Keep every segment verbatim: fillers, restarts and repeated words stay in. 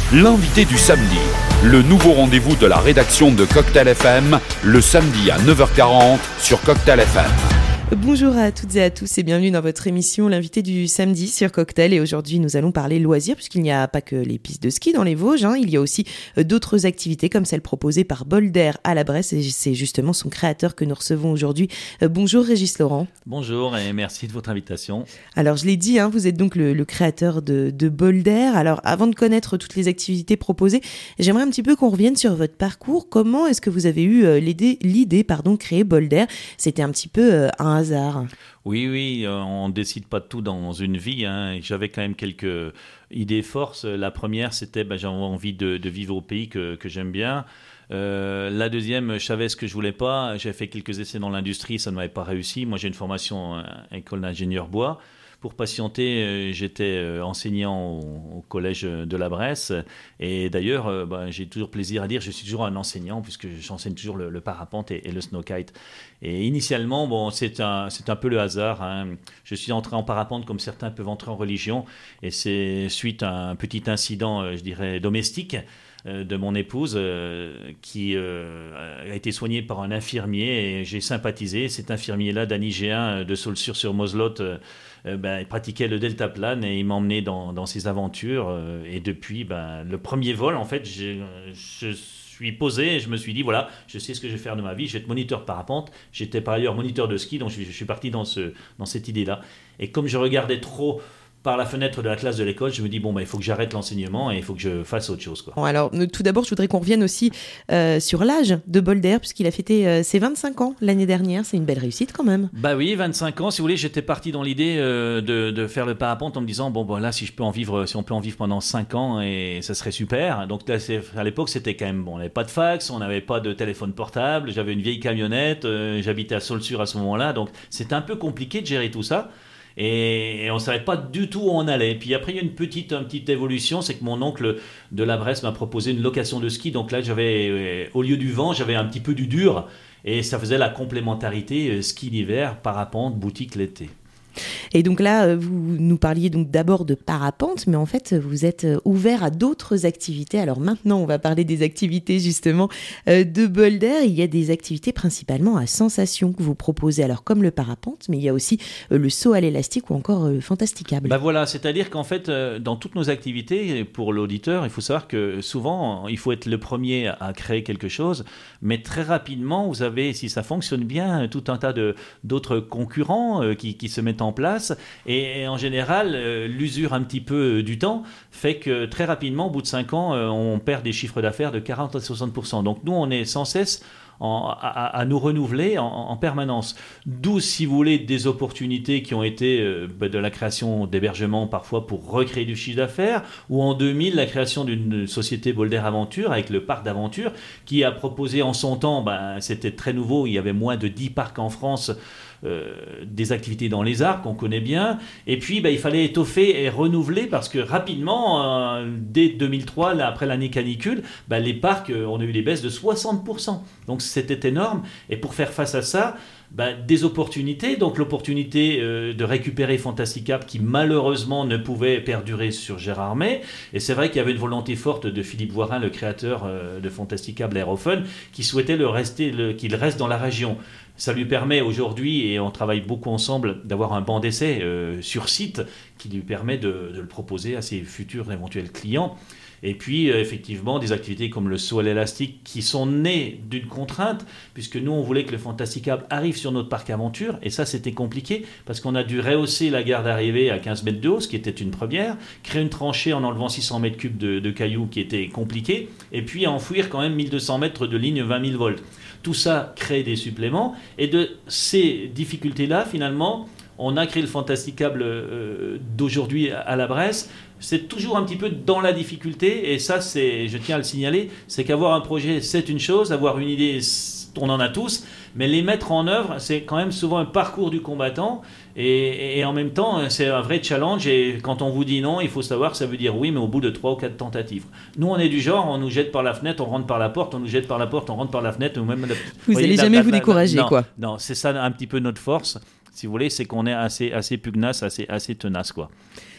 L'invité du samedi, le nouveau rendez-vous de la rédaction de Cocktail F M, le samedi à neuf heures quarante sur Cocktail F M. Bonjour à toutes et à tous et bienvenue dans votre émission L'invité du samedi sur Cocktail. Et aujourd'hui nous allons parler loisirs puisqu'il n'y a pas que les pistes de ski dans les Vosges, hein. Il y a aussi d'autres activités comme celle proposée par Bolder à la Bresse et c'est justement son créateur que nous recevons aujourd'hui. Euh, bonjour Régis Laurent. Bonjour et merci de votre invitation. Alors je l'ai dit, hein, vous êtes donc le, le créateur de, de Bolder. Alors avant de connaître toutes les activités proposées, j'aimerais un petit peu qu'on revienne sur votre parcours. Comment est-ce que vous avez eu euh, l'idée, l'idée pardon, de créer Bolder ? C'était un petit peu euh, un hasard. Oui, oui, euh, on ne décide pas de tout dans une vie, hein. J'avais quand même quelques idées forces. La première, c'était ben, j'avais envie de, de vivre au pays que, que j'aime bien. Euh, la deuxième, je savais ce que je voulais pas. J'ai fait quelques essais dans l'industrie, ça ne m'avait pas réussi. Moi, j'ai une formation euh, école d'ingénieur bois. Pour patienter, euh, j'étais euh, enseignant au, au collège de la Bresse. Et d'ailleurs, euh, ben, j'ai toujours plaisir à dire je suis toujours un enseignant puisque j'enseigne toujours le, le parapente et, et le snowkite. Et initialement, bon, c'est un, c'est un peu le hasard, hein. Je suis entré en parapente comme certains peuvent entrer en religion. Et c'est suite à un petit incident, euh, je dirais, domestique de mon épouse euh, qui euh, a été soignée par un infirmier et j'ai sympathisé. Cet infirmier-là, d'Anigéen de Saulxures-sur-Moselotte, euh, euh, ben, il pratiquait le deltaplane et il m'a emmené dans, dans ses aventures. Euh, et depuis, ben, le premier vol, en fait, j'ai, je suis posé et je me suis dit, voilà, je sais ce que je vais faire de ma vie. Je vais être moniteur parapente. J'étais par ailleurs moniteur de ski, donc je, je suis parti dans, ce, dans cette idée-là. Et comme je regardais trop par la fenêtre de la classe de l'école, je me dis, bon, bah, il faut que j'arrête l'enseignement et il faut que je fasse autre chose, quoi. Bon, alors, tout d'abord, je voudrais qu'on revienne aussi euh, sur l'âge de Bolder, puisqu'il a fêté euh, ses vingt-cinq ans l'année dernière. C'est une belle réussite quand même. Bah oui, vingt-cinq ans, si vous voulez, j'étais parti dans l'idée euh, de, de faire le parapente en me disant, bon, bah, là, si, je peux en vivre, si on peut en vivre pendant cinq ans, et ça serait super. Donc là, c'est, à l'époque, c'était quand même, bon, on n'avait pas de fax, on n'avait pas de téléphone portable, j'avais une vieille camionnette, euh, j'habitais à Saulxures à ce moment-là, donc c'était un peu compliqué de gérer tout ça. Et on ne savait pas du tout où on allait. Puis après, il y a une petite, une petite évolution, c'est que mon oncle de la Bresse m'a proposé une location de ski. Donc là, j'avais, au lieu du vent, j'avais un petit peu du dur. Et ça faisait la complémentarité ski l'hiver, parapente, boutique l'été. Et donc là, vous nous parliez donc d'abord de parapente, mais en fait, vous êtes ouvert à d'autres activités. Alors maintenant, on va parler des activités justement de Bolder. Il y a des activités principalement à sensation que vous proposez, alors comme le parapente, mais il y a aussi le saut à l'élastique ou encore le fantasticable. Ben voilà, c'est-à-dire qu'en fait, dans toutes nos activités, pour l'auditeur, il faut savoir que souvent, il faut être le premier à créer quelque chose, mais très rapidement, vous avez, si ça fonctionne bien, tout un tas de, d'autres concurrents qui, qui se mettent en en place et, et en général euh, l'usure un petit peu euh, du temps fait que très rapidement au bout de cinq ans euh, on perd des chiffres d'affaires de quarante à soixante pour cent. Donc nous on est sans cesse En, à, à nous renouveler en, en permanence. D'où, si vous voulez, des opportunités qui ont été euh, bah, de la création d'hébergements parfois pour recréer du chiffre d'affaires, ou en deux mille, la création d'une société Bolder Aventure avec le parc d'aventure qui a proposé en son temps, bah, c'était très nouveau, il y avait moins de dix parcs en France, euh, des activités dans les arcs qu'on connaît bien, et puis bah, il fallait étoffer et renouveler parce que rapidement, euh, dès deux mille trois, là, après l'année canicule, bah, les parcs, euh, on a eu des baisses de soixante pour cent. Donc c'était énorme. Et pour faire face à ça, bah, des opportunités. Donc l'opportunité euh, de récupérer Fantasticable qui malheureusement ne pouvait perdurer sur Gérardmer. Et c'est vrai qu'il y avait une volonté forte de Philippe Voirin, le créateur euh, de Fantasticable Aérophone, qui souhaitait le rester, le, qu'il reste dans la région. Ça lui permet aujourd'hui, et on travaille beaucoup ensemble, d'avoir un banc d'essai euh, sur site qui lui permet de, de le proposer à ses futurs éventuels clients. Et puis, euh, effectivement, des activités comme le saut à l'élastique qui sont nées d'une contrainte, puisque nous, on voulait que le Fantasticable arrive sur notre parc aventure, et ça, c'était compliqué, parce qu'on a dû rehausser la gare d'arrivée à quinze mètres de haut, ce qui était une première, créer une tranchée en enlevant six cents mètres cubes de, de cailloux, qui était compliqué, et puis enfouir quand même mille deux cents mètres de ligne vingt mille volts. Tout ça crée des suppléments, et de ces difficultés-là, finalement, on a créé le Fantasticable euh, d'aujourd'hui à la Bresse. C'est toujours un petit peu dans la difficulté, et ça, c'est, je tiens à le signaler, c'est qu'avoir un projet, c'est une chose, avoir une idée, on en a tous, mais les mettre en œuvre, c'est quand même souvent un parcours du combattant, et, et en même temps, c'est un vrai challenge, et quand on vous dit non, il faut savoir que ça veut dire oui, mais au bout de trois ou quatre tentatives. Nous, on est du genre, on nous jette par la fenêtre, on rentre par la porte, on nous jette par la porte, on rentre par la fenêtre, ou même... Vous n'allez jamais la, vous la, décourager, la, non, quoi. Non, c'est ça un petit peu notre force, si vous voulez, c'est qu'on est assez, assez pugnace, assez, assez tenace, quoi.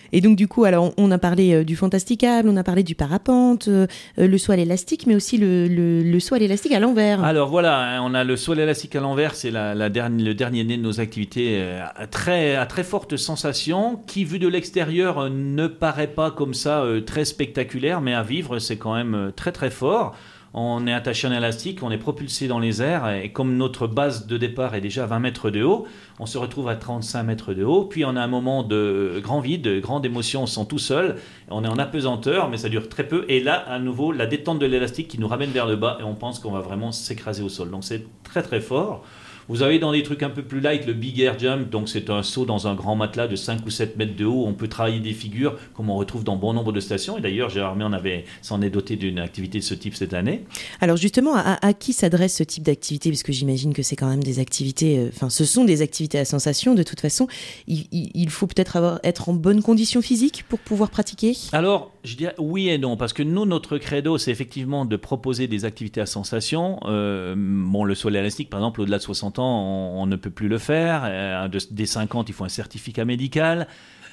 Et donc du coup, alors on a parlé euh, du fantasticable, on a parlé du parapente, euh, le saut à l'élastique, mais aussi le, le, le saut à l'élastique à l'envers. Alors voilà, on a le saut à l'élastique à l'envers, c'est la, la dernière, le dernier né de nos activités euh, à, très, à très forte sensation, qui vu de l'extérieur euh, ne paraît pas comme ça euh, très spectaculaire, mais à vivre c'est quand même euh, très très fort. On est attaché à un élastique, on est propulsé dans les airs et comme notre base de départ est déjà à vingt mètres de haut, on se retrouve à trente-cinq mètres de haut. Puis on a un moment de grand vide, de grande émotion, on se sent tout seul. On est en apesanteur, mais ça dure très peu. Et là, à nouveau, la détente de l'élastique qui nous ramène vers le bas et on pense qu'on va vraiment s'écraser au sol. Donc c'est très très fort. Vous avez dans des trucs un peu plus light le Big Air Jump, donc c'est un saut dans un grand matelas de cinq ou sept mètres de haut. On peut travailler des figures comme on retrouve dans bon nombre de stations. Et d'ailleurs, Gérard Armé en avait, s'en est doté d'une activité de ce type cette année. Alors justement, à, à qui s'adresse ce type d'activité ? Parce que j'imagine que c'est quand même des activités, enfin euh, ce sont des activités à sensation. De toute façon, il, il, il faut peut-être avoir, être en bonne condition physique pour pouvoir pratiquer ? Alors, je dirais oui et non, parce que nous, notre credo, c'est effectivement de proposer des activités à sensation. Euh, bon, le saut à l'élastique, par exemple, au-delà de soixante ans, on, on ne peut plus le faire. Euh, de, dès cinquante, il faut un certificat médical.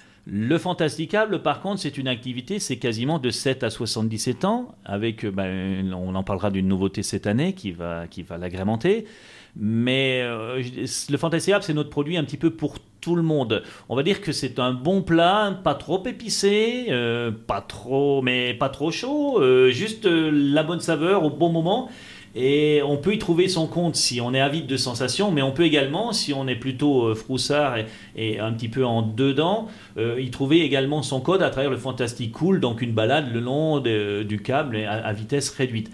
Le fantasticable, par contre, c'est une activité, c'est quasiment de sept à soixante-dix-sept ans, avec, ben, on en parlera d'une nouveauté cette année qui va, qui va l'agrémenter. Mais euh, le fantasticable, c'est notre produit un petit peu pour tout le monde. On va dire que c'est un bon plat, pas trop épicé, euh, pas trop, mais pas trop chaud, euh, juste euh, la bonne saveur au bon moment. Et on peut y trouver son compte si on est avide de sensations, mais on peut également, si on est plutôt euh, froussard et, et un petit peu en dedans, euh, y trouver également son code à travers le Fantastic Cool, donc une balade le long de, du câble à, à vitesse réduite.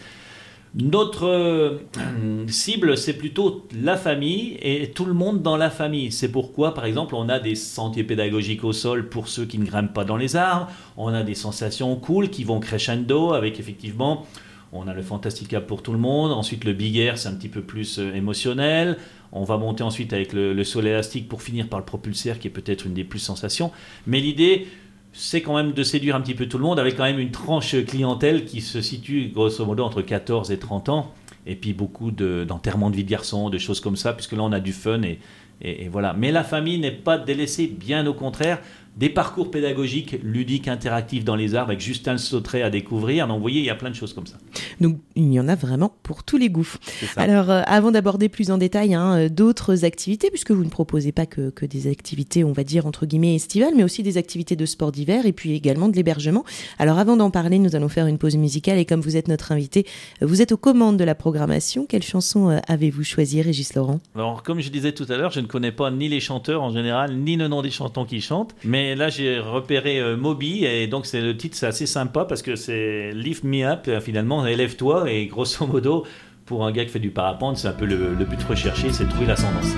Notre euh, cible, c'est plutôt la famille et tout le monde dans la famille. C'est pourquoi, par exemple, on a des sentiers pédagogiques au sol pour ceux qui ne grimpent pas dans les arbres. On a des sensations cool qui vont crescendo avec effectivement... On a le Fantastica pour tout le monde. Ensuite, le Big Air, c'est un petit peu plus euh, émotionnel. On va monter ensuite avec le, le saut élastique pour finir par le propulseur, qui est peut-être une des plus sensations. Mais l'idée, c'est quand même de séduire un petit peu tout le monde, avec quand même une tranche clientèle qui se situe grosso modo entre quatorze et trente ans. Et puis beaucoup de, d'enterrements de vie de garçon, de choses comme ça, puisque là, on a du fun. Et, et, et voilà. Mais la famille n'est pas délaissée, bien au contraire. Des parcours pédagogiques, ludiques, interactifs dans les arbres avec Justin Sautré à découvrir. Donc vous voyez, il y a plein de choses comme ça. Donc il y en a vraiment pour tous les goûts. Alors euh, avant d'aborder plus en détail hein, d'autres activités, puisque vous ne proposez pas que, que des activités, on va dire entre guillemets estivales, mais aussi des activités de sport d'hiver et puis également de l'hébergement. Alors avant d'en parler, nous allons faire une pause musicale et comme vous êtes notre invité, vous êtes aux commandes de la programmation. Quelle chanson euh, avez-vous choisi, Régis Laurent ? Alors comme je disais tout à l'heure, je ne connais pas ni les chanteurs en général, ni le nom des chantants qui chantent, mais Et là, j'ai repéré euh, Moby, et donc c'est, le titre, c'est assez sympa parce que c'est Lift Me Up, finalement, élève-toi, et grosso modo, pour un gars qui fait du parapente, c'est un peu le, le but recherché, c'est de trouver l'ascendance.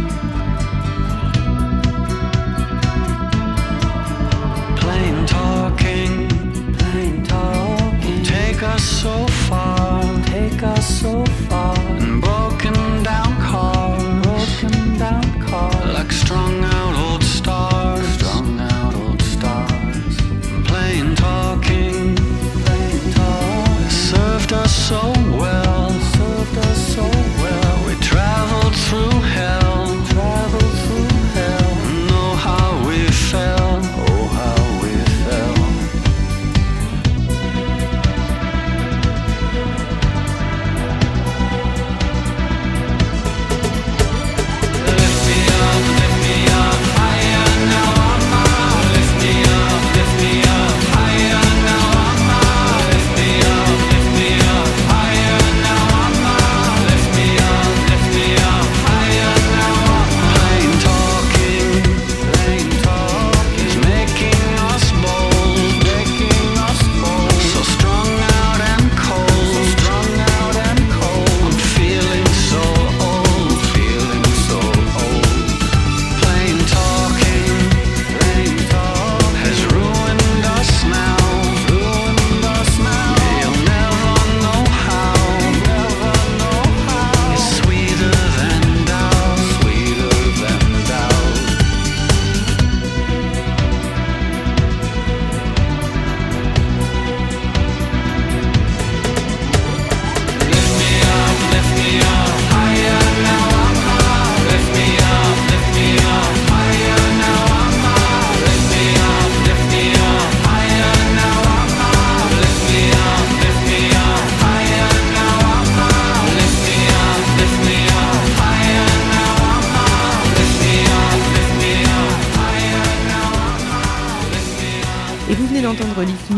Plain talking, plain talking, take us so far, take us so far, broken down cars, broken down cars, like strung out old stars, strung out old stars. Plain talking, plain talking, served us so well, served us so well. We traveled through hell, traveled through hell. Know how we fell, oh how we fell.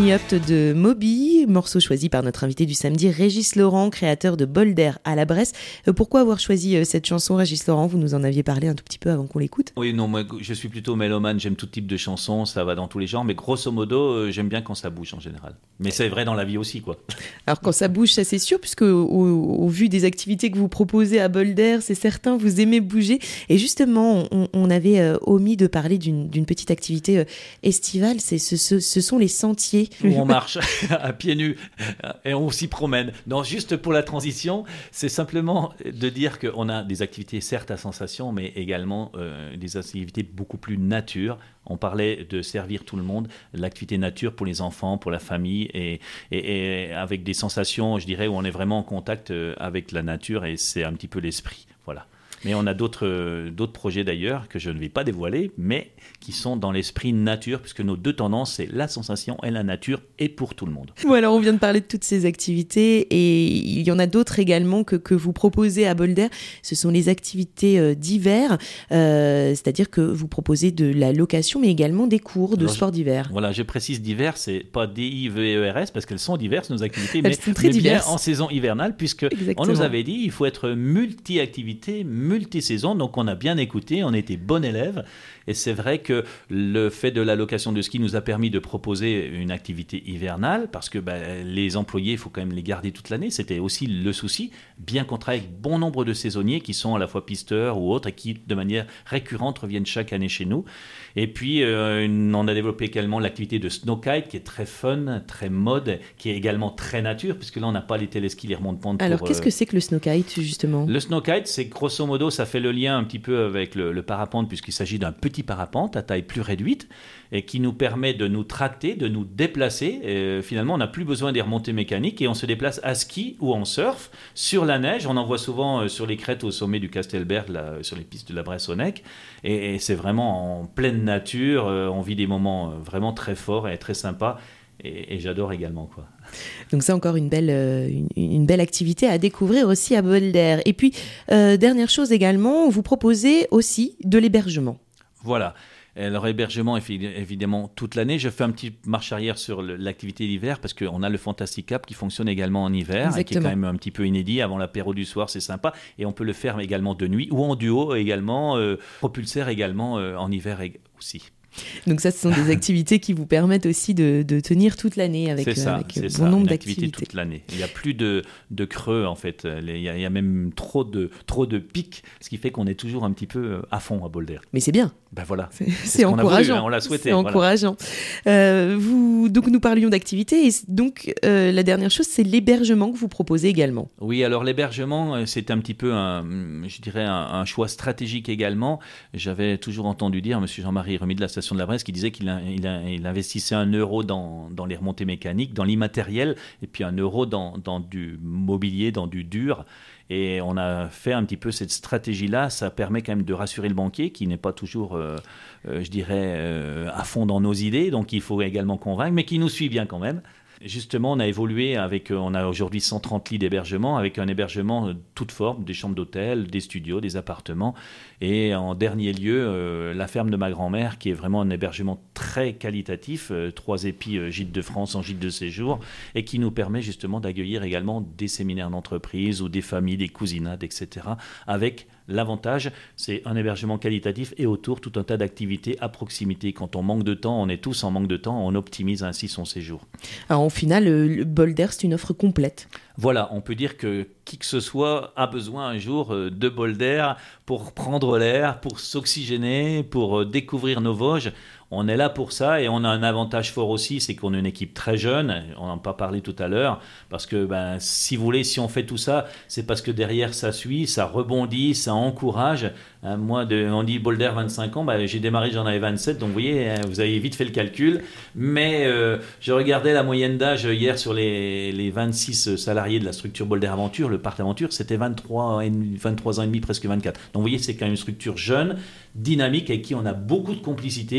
Me Up de Moby, morceau choisi par notre invité du samedi, Régis Laurent, créateur de Bol d'air à la Bresse. Euh, pourquoi avoir choisi euh, cette chanson, Régis Laurent? Vous nous en aviez parlé un tout petit peu avant qu'on l'écoute. Oui, non, moi je suis plutôt mélomane, j'aime tout type de chansons, ça va dans tous les genres, mais grosso modo, euh, j'aime bien quand ça bouge en général. Mais c'est vrai dans la vie aussi, quoi. Alors quand ça bouge, ça c'est sûr, puisque au, au vu des activités que vous proposez à Bol d'air, c'est certain, vous aimez bouger. Et justement, on, on avait euh, omis de parler d'une, d'une petite activité euh, estivale, c'est ce, ce, ce sont les sentiers. Où on marche à pieds nus et on s'y promène. Non, juste pour la transition, c'est simplement de dire qu'on a des activités certes à sensation, mais également euh, des activités beaucoup plus nature. On parlait de servir tout le monde, l'activité nature pour les enfants, pour la famille, et, et, et avec des sensations, je dirais, où on est vraiment en contact avec la nature, et c'est un petit peu l'esprit. Voilà. Mais on a d'autres, euh, d'autres projets d'ailleurs que je ne vais pas dévoiler, mais qui sont dans l'esprit nature, puisque nos deux tendances, c'est la sensation et la nature, et pour tout le monde. Bon, alors on vient de parler de toutes ces activités, et il y en a d'autres également que, que vous proposez à Bol d'air. Ce sont les activités euh, d'hiver, euh, c'est-à-dire que vous proposez de la location, mais également des cours de alors, sport d'hiver. Voilà, je précise d'hiver, c'est pas D I V E R S, parce qu'elles sont diverses, nos activités, Elles mais, sont très mais bien diverses. En saison hivernale, puisque on nous avait dit il faut être multi-activité, multi-saison, donc on a bien écouté, on était bon élève, et c'est vrai que le fait de la location de ski nous a permis de proposer une activité hivernale, parce que ben, les employés, il faut quand même les garder toute l'année, c'était aussi le souci, bien qu'on travaille avec bon nombre de saisonniers qui sont à la fois pisteurs ou autres, et qui de manière récurrente reviennent chaque année chez nous. Et puis euh, on a développé également l'activité de snowkite, qui est très fun, très mode, qui est également très nature, puisque là on n'a pas les téléskis, les remontes-pentes. Alors pour, qu'est-ce euh... que c'est que le snowkite justement? Le snowkite, c'est grosso modo, ça fait le lien un petit peu avec le, le parapente, puisqu'il s'agit d'un petit parapente à taille plus réduite, et qui nous permet de nous tracter, de nous déplacer. Et finalement, on n'a plus besoin des remontées mécaniques, et on se déplace à ski ou en surf, sur la neige. On en voit souvent euh, sur les crêtes au sommet du Castelberg, là, sur les pistes de la Bressonnec, et, et c'est vraiment en pleine nature, euh, on vit des moments euh, vraiment très forts et très sympas. Et, et j'adore également, quoi. Donc c'est encore une belle, euh, une, une belle activité à découvrir aussi à Bol d'air. Et puis, euh, dernière chose également, vous proposez aussi de l'hébergement. Voilà. Alors, hébergement, évidemment, toute l'année. Je fais un petit marche arrière sur le, l'activité d'hiver, parce qu'on a le Fantastic Cap qui fonctionne également en hiver. Exactement. Et qui est quand même un petit peu inédit. Avant l'apéro du soir, c'est sympa. Et on peut le faire également de nuit ou en duo également, euh, propulsaire également euh, en hiver aussi. Donc ça, ce sont des activités qui vous permettent aussi de, de tenir toute l'année avec, c'est ça, avec c'est bon ça, nombre une d'activités. activité toute l'année. Il n'y a plus de, de creux en fait. Il y, a, il y a même trop de, trop de pics, ce qui fait qu'on est toujours un petit peu à fond à Bol d'air. Mais c'est bien. Ben voilà. C'est, c'est, c'est encourageant. Voulu, hein, on l'a souhaité. C'est voilà. encourageant. Euh, vous, donc nous parlions d'activités, et donc euh, la dernière chose, c'est l'hébergement que vous proposez également. Oui, alors l'hébergement, c'est un petit peu un, je dirais un, un choix stratégique également. J'avais toujours entendu dire, Monsieur Jean-Marie Remy de la station de la Bresse, qui disait qu'il a, il a, il investissait un euro dans, dans les remontées mécaniques, dans l'immatériel, et puis un euro dans, dans du mobilier, dans du dur. Et on a fait un petit peu cette stratégie-là. Ça permet quand même de rassurer le banquier, qui n'est pas toujours, euh, euh, je dirais, euh, à fond dans nos idées. Donc il faut également convaincre, mais qui nous suit bien quand même. Justement, on a évolué avec, on a aujourd'hui cent trente lits d'hébergement, avec un hébergement de toute forme, des chambres d'hôtel, des studios, des appartements. Et en dernier lieu, euh, la ferme de ma grand-mère, qui est vraiment un hébergement très qualitatif, euh, trois épis euh, gîte de France en gîte de séjour, et qui nous permet justement d'accueillir également des séminaires d'entreprise ou des familles, des cousinades, et cetera. Avec l'avantage, c'est un hébergement qualitatif et autour tout un tas d'activités à proximité. Quand on manque de temps, on est tous en manque de temps, on optimise ainsi son séjour. Alors au final, le Bol d'air, c'est une offre complète. Voilà, on peut dire que qui que ce soit a besoin un jour de Bol d'air pour prendre l'air, pour s'oxygéner, pour découvrir nos Vosges. On est là pour ça, et on a un avantage fort aussi, c'est qu'on a une équipe très jeune, on n'en a pas parlé tout à l'heure, parce que ben, si vous voulez, si on fait tout ça, c'est parce que derrière ça suit, ça rebondit, ça encourage. Hein, moi, de, on dit Bol d'air vingt-cinq ans, ben, j'ai démarré, j'en avais vingt-sept, donc vous voyez, hein, vous avez vite fait le calcul, mais euh, je regardais la moyenne d'âge hier sur les, les vingt-six salariés de la structure Bol d'air Aventure, le parc Aventure, c'était vingt-trois, vingt-trois ans et demi, presque vingt-quatre. Donc vous voyez, c'est quand même une structure jeune, dynamique, avec qui on a beaucoup de complicité, avec qui on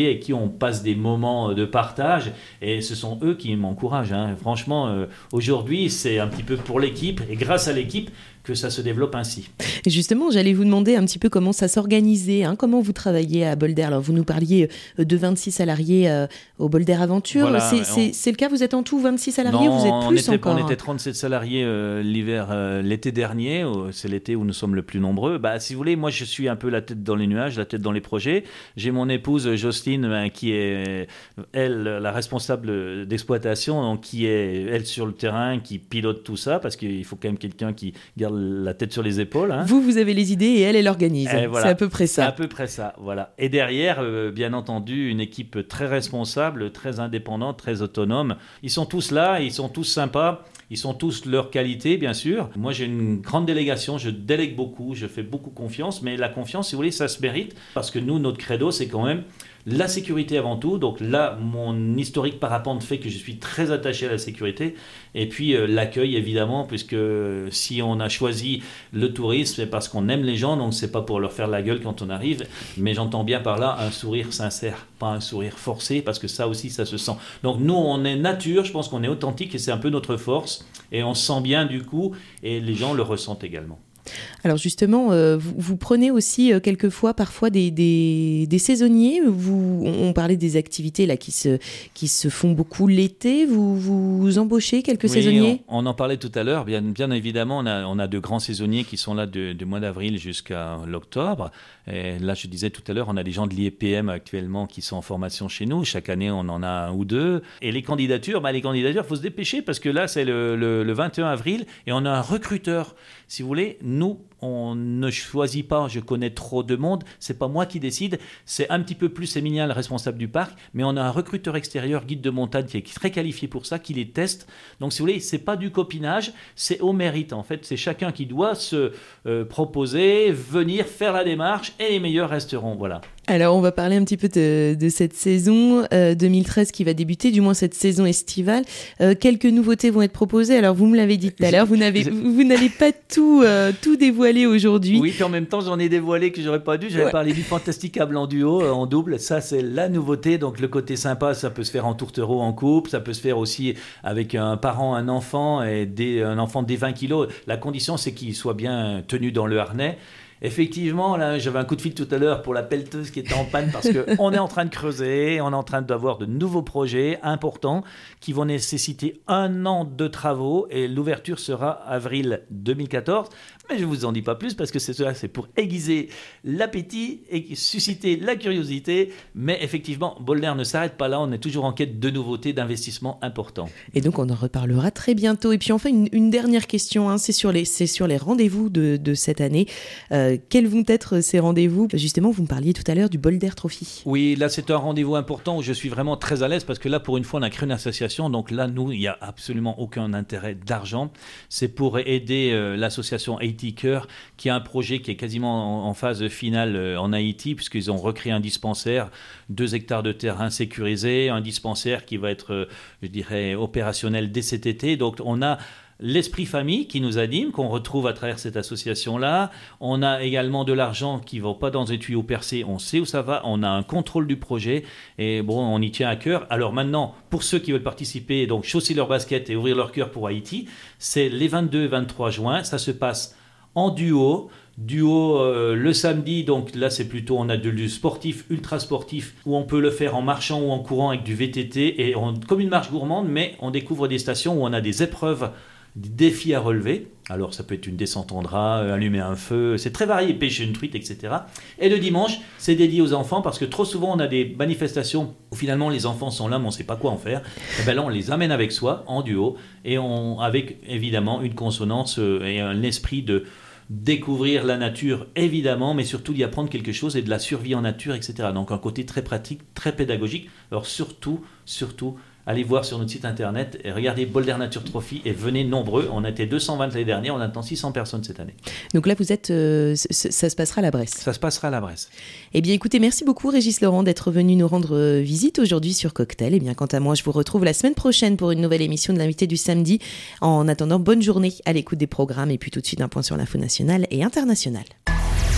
on passe des moments de partage et ce sont eux qui m'encouragent. Hein. Franchement, euh, aujourd'hui, c'est un petit peu pour l'équipe et grâce à l'équipe que ça se développe ainsi. Et justement, j'allais vous demander un petit peu comment ça s'organisait, hein, comment vous travaillez à Bolder. Alors, vous nous parliez de vingt-six salariés euh, au Bolder Aventure. Voilà, c'est, on... c'est, c'est le cas, vous êtes en tout vingt-six salariés non, ou vous êtes on plus était, encore? On était trente-sept salariés euh, l'hiver, euh, l'été dernier. Euh, c'est l'été où nous sommes le plus nombreux. Bah, si vous voulez, moi, je suis un peu la tête dans les nuages, la tête dans les projets. J'ai mon épouse Jocelyne, ben, qui est, elle, la responsable d'exploitation, donc, qui est, elle, sur le terrain, qui pilote tout ça, parce qu'il faut quand même quelqu'un qui garde la tête sur les épaules. Hein. Vous, vous avez les idées et elle, elle organise. Et voilà. C'est à peu près ça. C'est à peu près ça, voilà. Et derrière, euh, bien entendu, une équipe très responsable, très indépendante, très autonome. Ils sont tous là, ils sont tous sympas. Ils sont tous leur qualité, bien sûr. Moi, j'ai une grande délégation, je délègue beaucoup, je fais beaucoup confiance, mais la confiance, si vous voulez, ça se mérite, parce que nous, notre credo, c'est quand même la sécurité avant tout. Donc là, mon historique parapente fait que je suis très attaché à la sécurité. Et puis euh, l'accueil, évidemment, puisque si on a choisi le tourisme, c'est parce qu'on aime les gens, donc c'est pas pour leur faire la gueule quand on arrive. Mais j'entends bien par là un sourire sincère, pas un sourire forcé, parce que ça aussi, ça se sent. Donc nous, on est nature, je pense qu'on est authentique et c'est un peu notre force. Et on se sent bien du coup, et les gens le ressentent également. Alors justement, euh, vous, vous prenez aussi euh, quelquefois, parfois des, des, des saisonniers. Vous, on parlait des activités là qui se, qui se font beaucoup l'été. Vous, vous embauchez quelques oui, saisonniers? on, on en parlait tout à l'heure. Bien, bien évidemment, on a, on a de grands saisonniers qui sont là de, de mois d'avril jusqu'à l'octobre. Et là, je disais tout à l'heure, on a des gens de l'I E P M actuellement qui sont en formation chez nous. Chaque année, on en a un ou deux. Et les candidatures, bah, les candidatures, il faut se dépêcher parce que là, c'est le, le, le vingt et un avril et on a un recruteur. Si vous voulez, nous, on ne choisit pas, je connais trop de monde, c'est pas moi qui décide, c'est un petit peu plus Émilien, le responsable du parc, mais on a un recruteur extérieur, guide de montagne, qui est très qualifié pour ça, qui les teste. Donc si vous voulez, c'est pas du copinage, c'est au mérite en fait, c'est chacun qui doit se euh, proposer, venir faire la démarche et les meilleurs resteront, voilà. Alors, on va parler un petit peu de, de cette saison euh, deux mille treize qui va débuter, du moins cette saison estivale. Euh, quelques nouveautés vont être proposées. Alors, vous me l'avez dit tout à l'heure, vous, n'avez, vous n'allez pas tout, euh, tout dévoiler aujourd'hui. Oui, puis en même temps, j'en ai dévoilé que j'aurais pas dû. J'avais ouais. parlé du Fantasticable en duo, euh, en double. Ça, c'est la nouveauté. Donc, le côté sympa, ça peut se faire en tourtereau, en couple. Ça peut se faire aussi avec un parent, un enfant, et des, un enfant des vingt kilos. La condition, c'est qu'il soit bien tenu dans le harnais. Effectivement, là, j'avais un coup de fil tout à l'heure pour la pelleteuse qui était en panne parce qu'on est en train de creuser, on est en train d'avoir de nouveaux projets importants qui vont nécessiter un an de travaux et l'ouverture sera avril deux mille quatorze. Mais je ne vous en dis pas plus parce que c'est cela, c'est pour aiguiser l'appétit et susciter la curiosité. Mais effectivement, Bolder ne s'arrête pas là, on est toujours en quête de nouveautés, d'investissements importants. Et donc on en reparlera très bientôt. Et puis enfin, une, une dernière question, hein, c'est, sur les, c'est sur les rendez-vous de, de cette année. Euh, quels vont être ces rendez-vous ? Justement, vous me parliez tout à l'heure du Bolder Trophy. Oui, là c'est un rendez-vous important où je suis vraiment très à l'aise parce que là, pour une fois, on a créé une association. Donc là, nous, il n'y a absolument aucun intérêt d'argent. C'est pour aider euh, l'association Haiti Cœur, qui a un projet qui est quasiment en, en phase finale euh, en Haïti, puisqu'ils ont recréé un dispensaire, deux hectares de terrain sécurisés, un dispensaire qui va être, euh, je dirais, opérationnel dès cet été. Donc on a l'esprit famille qui nous anime, qu'on retrouve à travers cette association-là. On a également de l'argent qui ne va pas dans des tuyaux percés. On sait où ça va. On a un contrôle du projet. Et bon, on y tient à cœur. Alors maintenant, pour ceux qui veulent participer, donc chausser leurs baskets et ouvrir leur cœur pour Haïti, c'est les vingt-deux et vingt-trois juin. Ça se passe en duo. Duo euh, le samedi, donc là c'est plutôt on a du sportif, ultra sportif, où on peut le faire en marchant ou en courant avec du V T T, et on, comme une marche gourmande, mais on découvre des stations où on a des épreuves, des défis à relever. Alors ça peut être une descente en drap, allumer un feu, c'est très varié, pêcher une truite, et cetera. Et le dimanche, c'est dédié aux enfants, parce que trop souvent on a des manifestations où finalement les enfants sont là, mais on ne sait pas quoi en faire. Et bien là on les amène avec soi, en duo, et on, avec évidemment une consonance et un esprit de découvrir la nature, évidemment, mais surtout d'y apprendre quelque chose et de la survie en nature, et cetera. Donc un côté très pratique, très pédagogique. Alors surtout, surtout, allez voir sur notre site internet et regardez Bolder Nature Trophy et venez nombreux. On était deux cent vingt l'année dernière, on attend six cents personnes cette année. Donc là, vous êtes, euh, ça se passera à la Bresse. Ça se passera à la Bresse. Eh bien, écoutez, merci beaucoup Régis Laurent d'être venu nous rendre visite aujourd'hui sur Cocktail. Eh bien, quant à moi, je vous retrouve la semaine prochaine pour une nouvelle émission de l'invité du samedi. En attendant, bonne journée à l'écoute des programmes et puis tout de suite un point sur l'info nationale et internationale.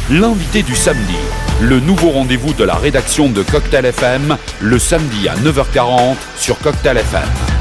l'invité du samedi. Le nouveau rendez-vous de la rédaction de Cocktail F M, le samedi à neuf heures quarante sur Cocktail F M.